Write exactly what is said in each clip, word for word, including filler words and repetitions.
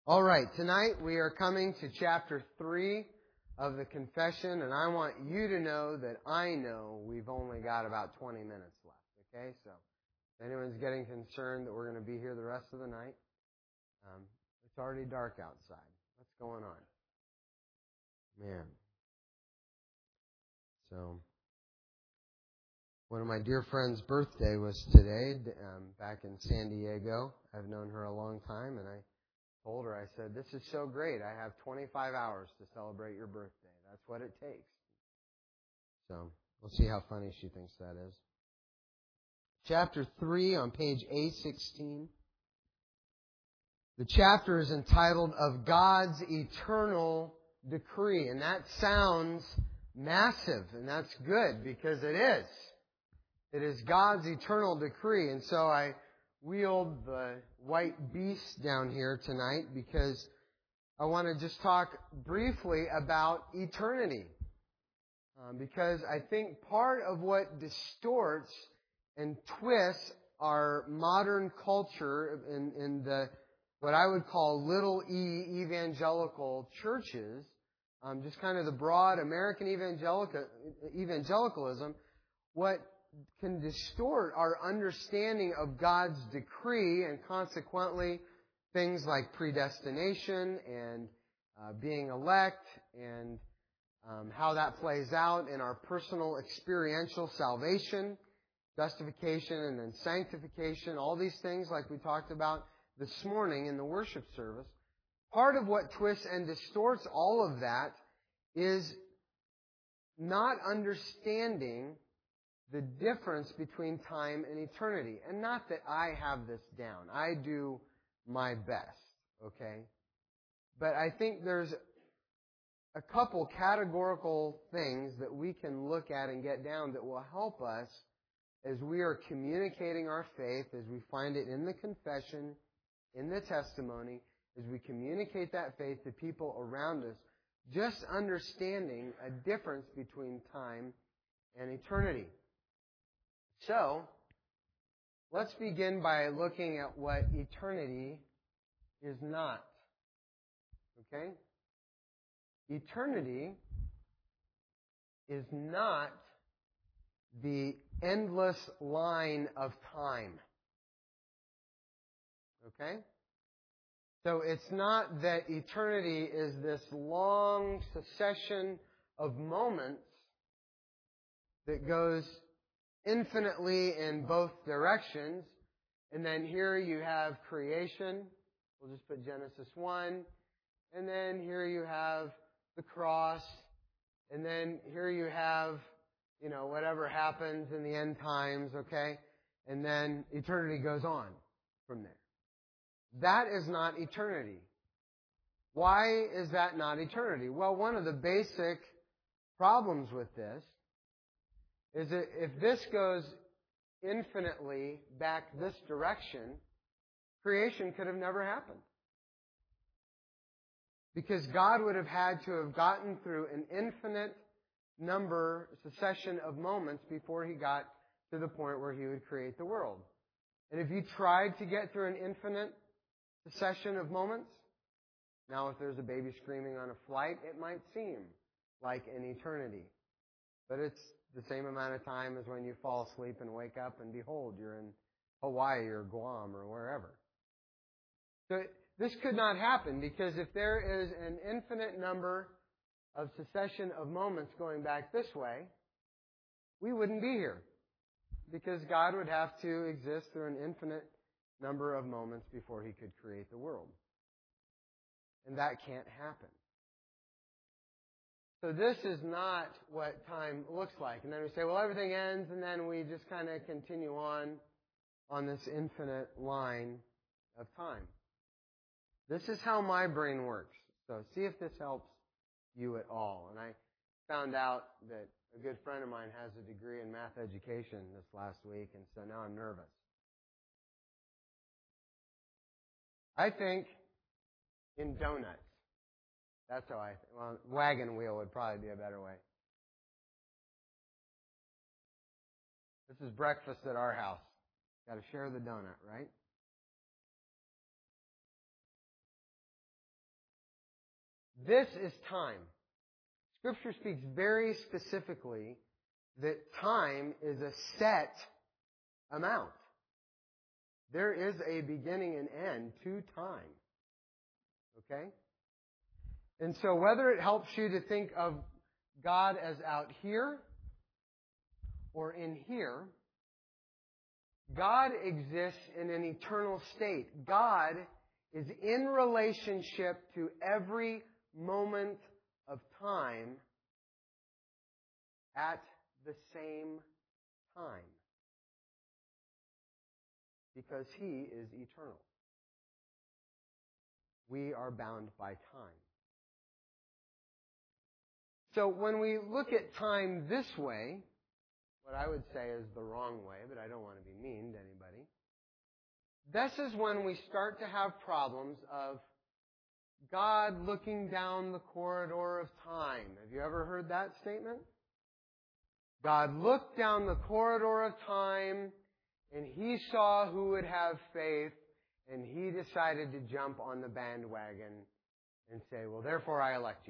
All right, tonight we are coming to chapter three of the confession, and I want you to know that I know we've only got about twenty minutes left, okay? So if anyone's getting concerned that we're going to be here the rest of the night, um, it's already dark outside. What's going on? Man. So, one of my dear friends' birthday was today, um, back in San Diego. I've known her a long time, and I told her, I said, this is so great. I have twenty-five hours to celebrate your birthday. That's what it takes. So, we'll see how funny she thinks that is. Chapter three on page A sixteen. The chapter is entitled Of God's Eternal Decree. And that sounds massive, and that's good because it is. It is God's eternal decree. And so I wheeled the white beast down here tonight because I want to just talk briefly about eternity. Um, because I think part of what distorts and twists our modern culture in, in the what I would call little e evangelical churches, um, just kind of the broad American evangelical, evangelicalism, what can distort our understanding of God's decree and consequently things like predestination and uh, being elect and um, how that plays out in our personal experiential salvation, justification, and then sanctification, all these things like we talked about this morning in the worship service. Part of what twists and distorts all of that is not understanding the difference between time and eternity. And not that I have this down. I do my best, okay? But I think there's a couple categorical things that we can look at and get down that will help us as we are communicating our faith, as we find it in the confession, in the testimony, as we communicate that faith to people around us, just understanding a difference between time and eternity. So, let's begin by looking at what eternity is not. Okay? Eternity is not the endless line of time. Okay? So it's not that eternity is this long succession of moments that goes infinitely in both directions. And then here you have creation. We'll just put Genesis one. And then here you have the cross. And then here you have, you know, whatever happens in the end times, okay? And then eternity goes on from there. That is not eternity. Why is that not eternity? Well, one of the basic problems with this is that if this goes infinitely back this direction, creation could have never happened. Because God would have had to have gotten through an infinite number, succession of moments before He got to the point where He would create the world. And if you tried to get through an infinite succession of moments, now if there's a baby screaming on a flight, it might seem like an eternity. But it's the same amount of time as when you fall asleep and wake up and behold, you're in Hawaii or Guam or wherever. So this could not happen because if there is an infinite number of succession of moments going back this way, we wouldn't be here. Because God would have to exist through an infinite number of moments before He could create the world. And that can't happen. So this is not what time looks like. And then we say, well, everything ends, and then we just kind of continue on on this infinite line of time. This is how my brain works. So see if this helps you at all. And I found out that a good friend of mine has a degree in math education this last week, and so now I'm nervous. I think in donuts. That's how I think. Well, wagon wheel would probably be a better way. This is breakfast at our house. Got to share the donut, right? This is time. Scripture speaks very specifically that time is a set amount. There is a beginning and end to time. Okay? And so whether it helps you to think of God as out here or in here, God exists in an eternal state. God is in relationship to every moment of time at the same time. Because He is eternal. We are bound by time. So when we look at time this way, what I would say is the wrong way, but I don't want to be mean to anybody. This is when we start to have problems of God looking down the corridor of time. Have you ever heard that statement? God looked down the corridor of time and He saw who would have faith and He decided to jump on the bandwagon and say, well, therefore I elect you.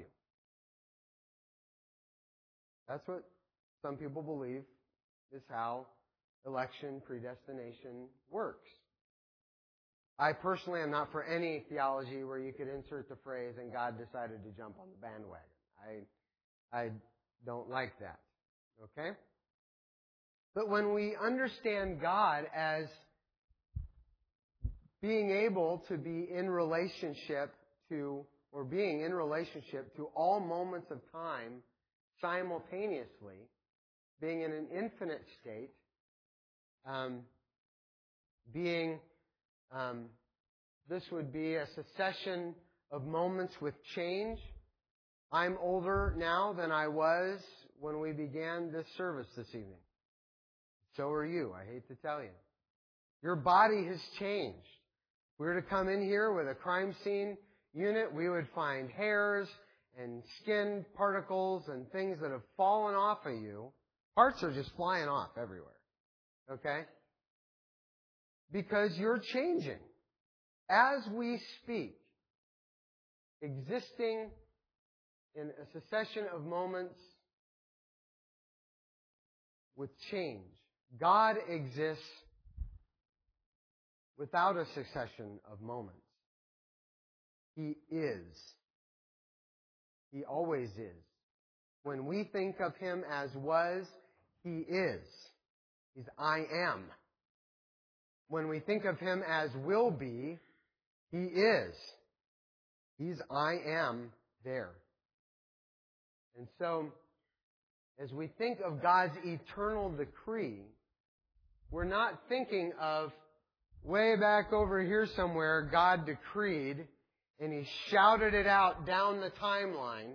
That's what some people believe is how election predestination works. I personally am not for any theology where you could insert the phrase, and God decided to jump on the bandwagon. I, I don't like that. Okay? But when we understand God as being able to be in relationship to, or being in relationship to all moments of time simultaneously, being in an infinite state, um, being, um, this would be a succession of moments with change. I'm older now than I was when we began this service this evening. So are you, I hate to tell you. Your body has changed. If we were to come in here with a crime scene unit, we would find hairs and skin particles and things that have fallen off of you. Parts are just flying off everywhere. Okay? Because you're changing. As we speak, existing in a succession of moments with change. God exists without a succession of moments. He is. He always is. When we think of Him as was, He is. He's I am. When we think of Him as will be, He is. He's I am there. And so, as we think of God's eternal decree, we're not thinking of way back over here somewhere, God decreed, and He shouted it out down the timeline,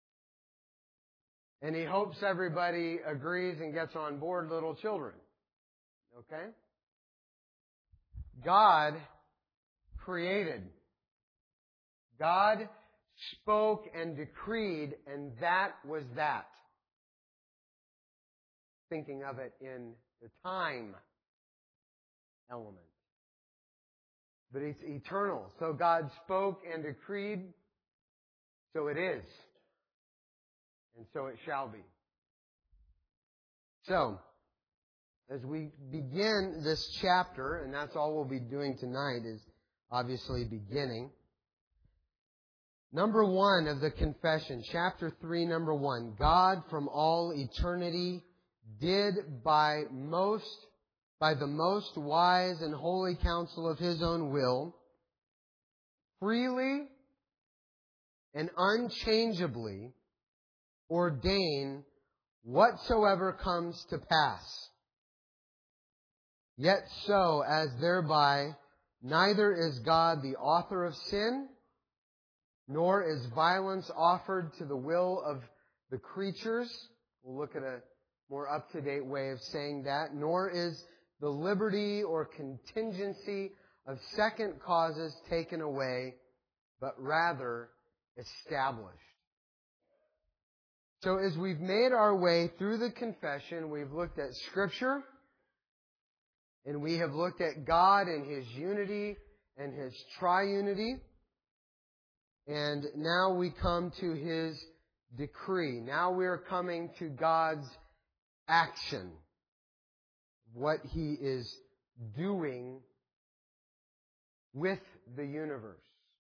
and He hopes everybody agrees and gets on board, little children. Okay? God created. God spoke and decreed, and that was that. Thinking of it in the time element. But it's eternal. So God spoke and decreed, so it is. And so it shall be. So, as we begin this chapter, and that's all we'll be doing tonight, is obviously beginning. Number one of the confession, chapter three, number one. God from all eternity did by most, by the most wise and holy counsel of His own will, freely and unchangeably ordain whatsoever comes to pass. Yet so as thereby neither is God the author of sin, nor is violence offered to the will of the creatures. We'll look at a more up-to-date way of saying that. Nor is the liberty or contingency of second causes taken away, but rather established. So as we've made our way through the confession, we've looked at Scripture, and we have looked at God and His unity and His triunity. And now we come to His decree. Now we are coming to God's action. What He is doing with the universe.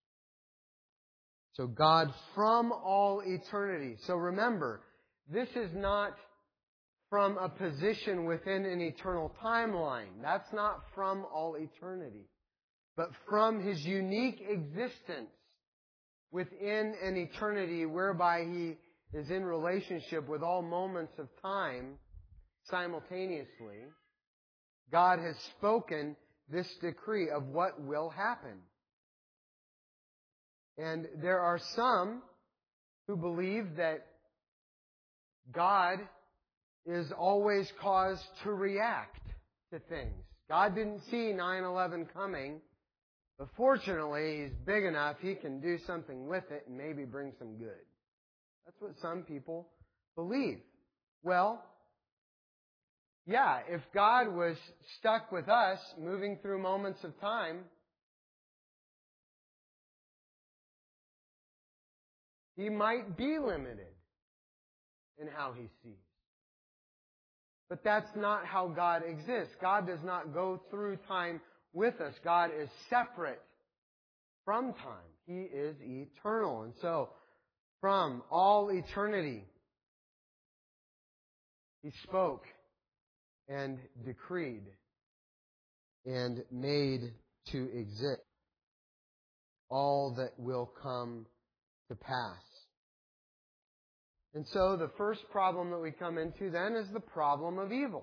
So God from all eternity. So remember, this is not from a position within an eternal timeline. That's not from all eternity. But from His unique existence within an eternity whereby He is in relationship with all moments of time simultaneously, God has spoken this decree of what will happen. And there are some who believe that God is always caused to react to things. God didn't see nine eleven coming, but fortunately, He's big enough, He can do something with it and maybe bring some good. That's what some people believe. Well, yeah, if God was stuck with us, moving through moments of time, He might be limited in how He sees. But that's not how God exists. God does not go through time with us. God is separate from time. He is eternal. And so, from all eternity, He spoke and decreed and made to exist all that will come to pass. And so the first problem that we come into then is the problem of evil.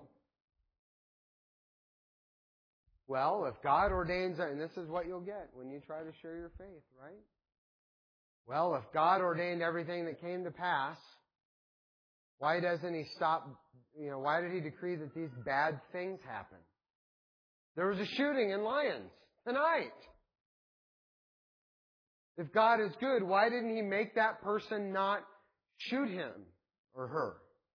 Well, if God ordains, and this is what you'll get when you try to share your faith, right? Well, if God ordained everything that came to pass, why doesn't He stop, you know, why did He decree that these bad things happen? There was a shooting in Lyons tonight. If God is good, why didn't He make that person not shoot him or her?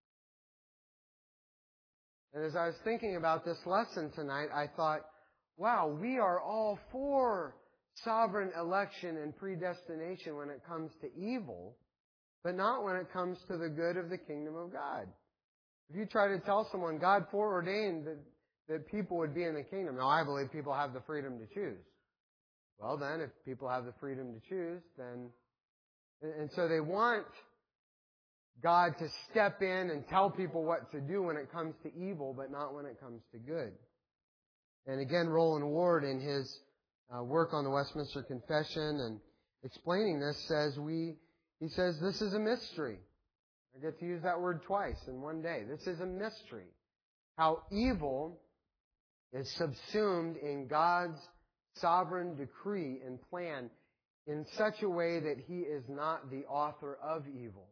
And as I was thinking about this lesson tonight, I thought, wow, we are all for sovereign election and predestination when it comes to evil, but not when it comes to the good of the kingdom of God. If you try to tell someone God foreordained that, that people would be in the kingdom, now I believe people have the freedom to choose. Well then, if people have the freedom to choose, then... And so they want God to step in and tell people what to do when it comes to evil, but not when it comes to good. And again, Roland Ward, in his uh, work on the Westminster Confession and explaining this, says we, he says this is a mystery. I get to use that word twice in one day. This is a mystery. How evil is subsumed in God's sovereign decree and plan in such a way that He is not the author of evil.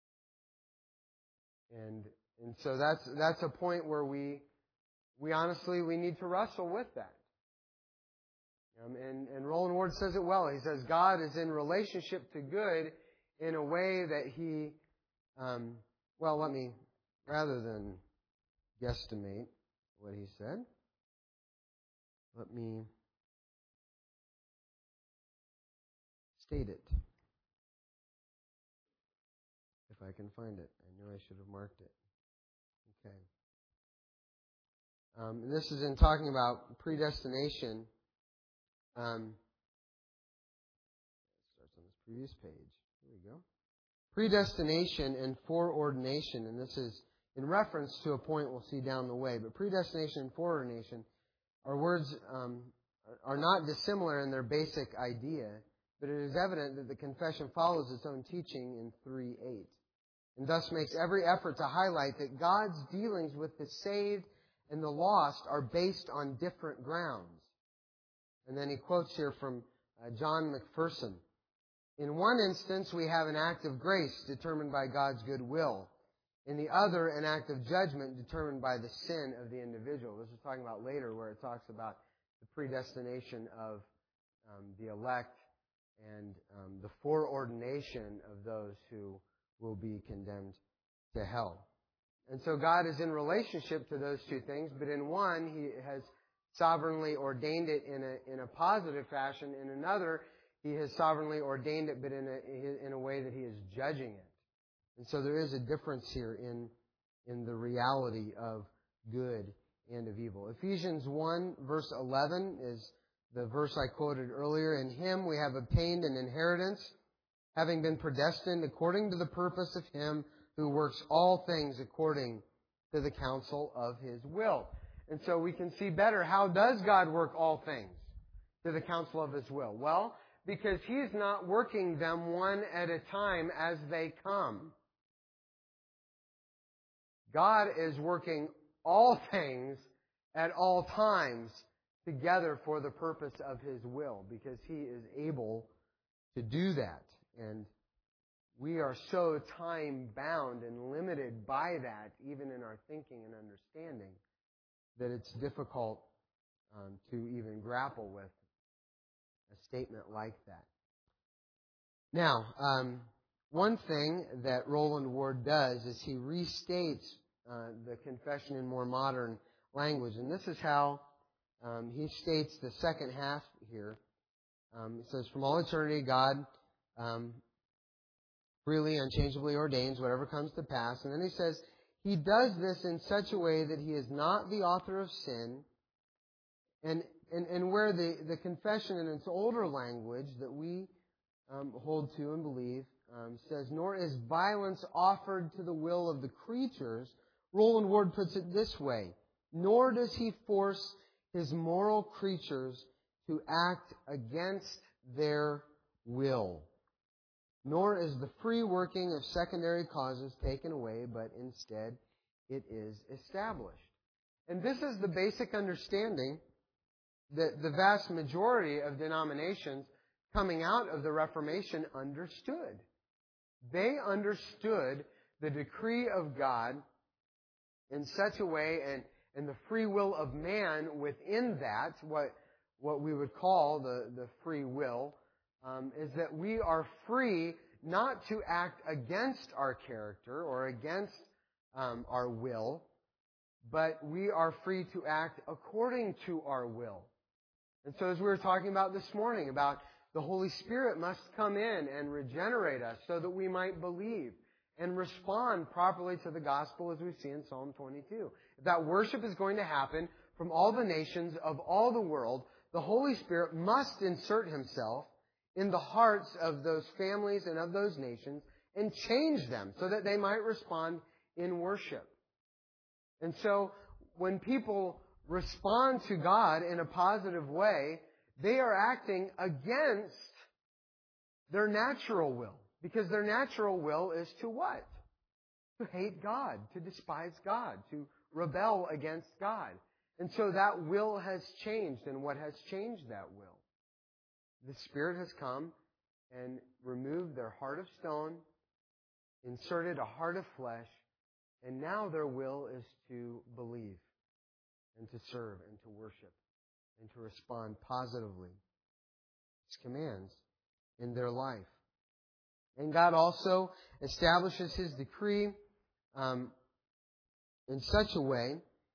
And and so that's that's a point where we we honestly we need to wrestle with that. Um, and and Roland Ward says it well. He says God is in relationship to good in a way that He, um, well, let me rather than guesstimate what he said, let me state it. If I can find it. I knew I should have marked it. Okay. Um, and this is in talking about predestination. Um, it starts on this previous page. Here we go. Predestination and foreordination, and this is in reference to a point we'll see down the way. But predestination and foreordination are words um, are not dissimilar in their basic idea, but it is evident that the confession follows its own teaching in three eight. And thus makes every effort to highlight that God's dealings with the saved and the lost are based on different grounds. And then he quotes here from uh, John McPherson. In one instance, we have an act of grace determined by God's good will. In the other, an act of judgment determined by the sin of the individual. This is talking about later where it talks about the predestination of um, the elect and um, the foreordination of those who will be condemned to hell. And so God is in relationship to those two things, but in one, He has sovereignly ordained it in a, in a positive fashion. In another, He has sovereignly ordained it, but in a, in a way that He is judging it. And so there is a difference here in, in the reality of good and of evil. Ephesians one, verse eleven is the verse I quoted earlier. In Him we have obtained an inheritance, having been predestined according to the purpose of Him who works all things according to the counsel of His will. And so we can see better, how does God work all things to the counsel of His will? Well, because He's not working them one at a time as they come. God is working all things at all times together for the purpose of His will, because He is able to do that. And we are so time-bound and limited by that, even in our thinking and understanding, that it's difficult um, to even grapple with a statement like that. Now, um, one thing that Roland Ward does is he restates uh, the confession in more modern language. And this is how um, he states the second half here. Um, it says, from all eternity, God um, freely, unchangeably ordains whatever comes to pass. And then he says, He does this in such a way that He is not the author of sin. And, and, and where the, the confession in its older language that we um, hold to and believe um, says, nor is violence offered to the will of the creatures, Roland Ward puts it this way, nor does He force His moral creatures to act against their will. Nor is the free working of secondary causes taken away, but instead it is established. And this is the basic understanding that the vast majority of denominations coming out of the Reformation understood. They understood the decree of God in such a way, and, and the free will of man within that, what, what we would call the, the free will, Um, is that we are free not to act against our character or against um, our will, but we are free to act according to our will. And so as we were talking about this morning, about the Holy Spirit must come in and regenerate us so that we might believe and respond properly to the gospel, as we see in Psalm twenty-two. If that worship is going to happen from all the nations of all the world, the Holy Spirit must insert Himself in the hearts of those families and of those nations and change them so that they might respond in worship. And so when people respond to God in a positive way, they are acting against their natural will. Because their natural will is to what? To hate God, to despise God, to rebel against God. And so that will has changed. And what has changed that will? The Spirit has come and removed their heart of stone, inserted a heart of flesh, and now their will is to believe and to serve and to worship and to respond positively to His commands in their life. And God also establishes His decree um, in such a way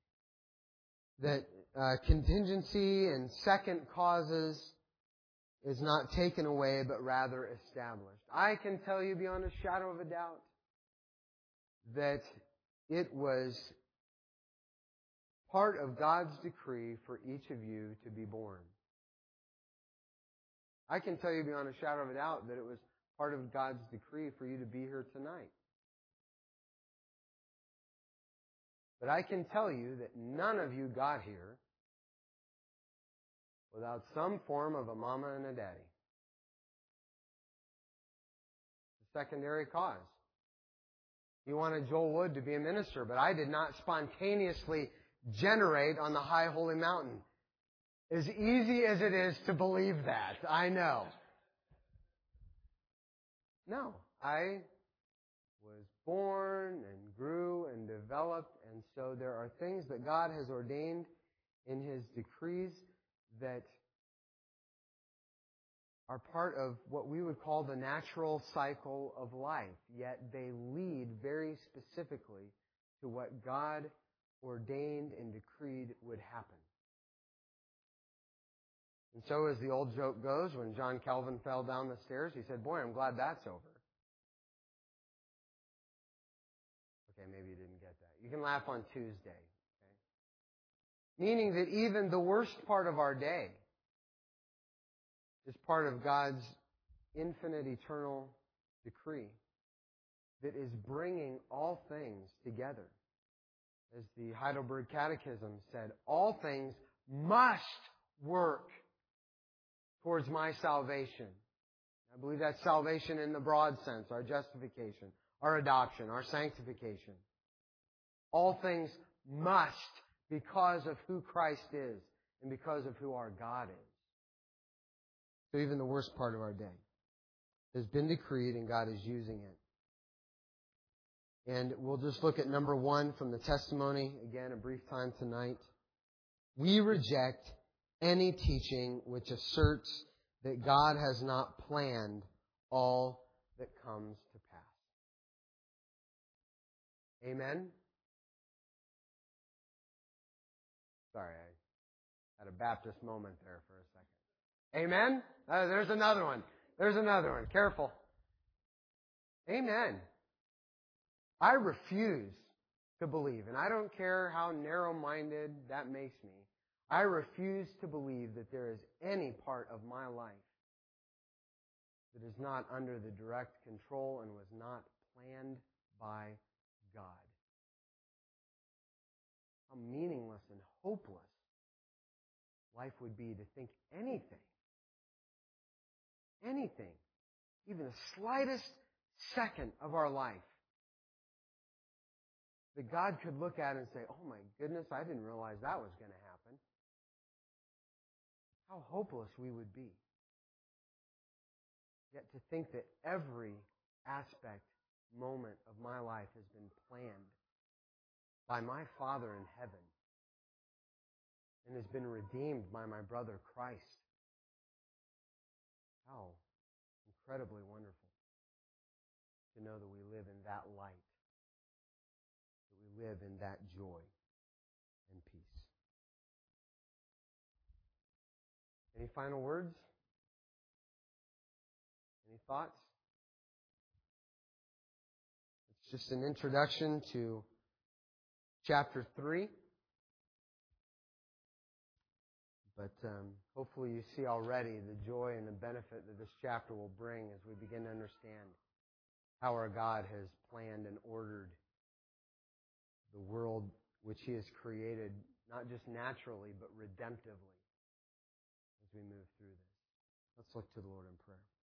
that uh, contingency and second causes is not taken away, but rather established. I can tell you beyond a shadow of a doubt that it was part of God's decree for each of you to be born. I can tell you beyond a shadow of a doubt that it was part of God's decree for you to be here tonight. But I can tell you that none of you got here without some form of a mama and a daddy. The secondary cause. You wanted Joel Wood to be a minister, but I did not spontaneously generate on the high holy mountain. As easy as it is to believe that, I know. No, I was born and grew and developed, and so there are things that God has ordained in His decrees that are part of what we would call the natural cycle of life, yet they lead very specifically to what God ordained and decreed would happen. And so as the old joke goes, when John Calvin fell down the stairs, he said, boy, I'm glad that's over. Okay, maybe you didn't get that. You can laugh on Tuesday. Okay? Meaning that even the worst part of our day is part of God's infinite, eternal decree that is bringing all things together. As the Heidelberg Catechism said, all things must work towards my salvation. I believe that's salvation in the broad sense, our justification, our adoption, our sanctification. All things must because of who Christ is and because of who our God is. So even the worst part of our day has been decreed and God is using it. And we'll just look at number one from the testimony. Again, a brief time tonight. We reject any teaching which asserts that God has not planned all that comes to pass. Amen? Sorry, I had a Baptist moment there for a second. Amen? Uh, there's another one. There's another one. Careful. Amen. I refuse to believe, and I don't care how narrow-minded that makes me, I refuse to believe that there is any part of my life that is not under the direct control and was not planned by God. How meaningless and hopeless life would be to think anything, anything, even the slightest second of our life, that God could look at and say, oh my goodness, I didn't realize that was going to happen. How hopeless we would be. Yet to think that every aspect, moment of my life has been planned by my Father in heaven and has been redeemed by my brother Christ. How incredibly wonderful to know that we live in that light, that we live in that joy and peace. Any final words? Any thoughts? It's just an introduction to chapter three. But um, hopefully you see already the joy and the benefit that this chapter will bring as we begin to understand how our God has planned and ordered the world which He has created, not just naturally, but redemptively as we move through this. Let's look to the Lord in prayer.